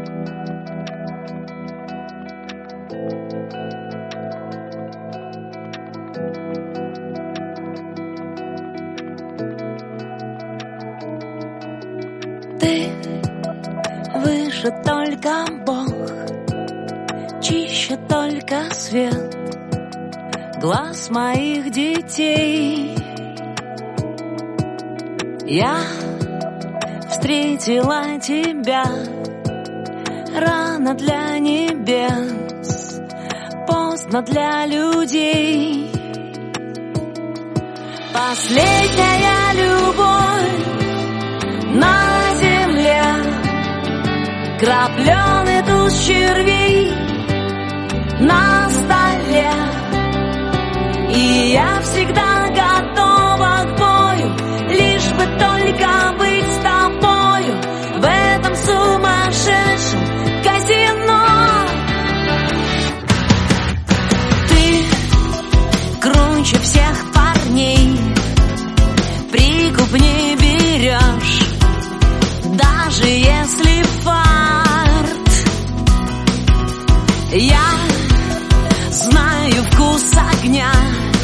Ты выше только Бог, чище только свет глаз моих детей. Я встретила тебя рано для небес, поздно для людей. Последняя любовь на земле, крапленый туз червей на столе. И я всегда готова к бою, лишь бы только быть с тобою в этом сумасшедшем казино. Ты круче всех парней, прикуп не берешь, даже если фарт. Я знаю вкус огня,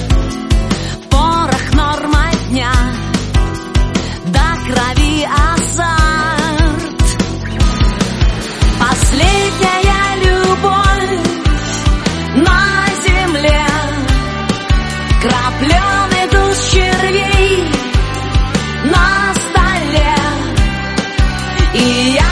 порох норма дня, до крови азарт. Последняя любовь на земле, крапленый туз червей на столе. И я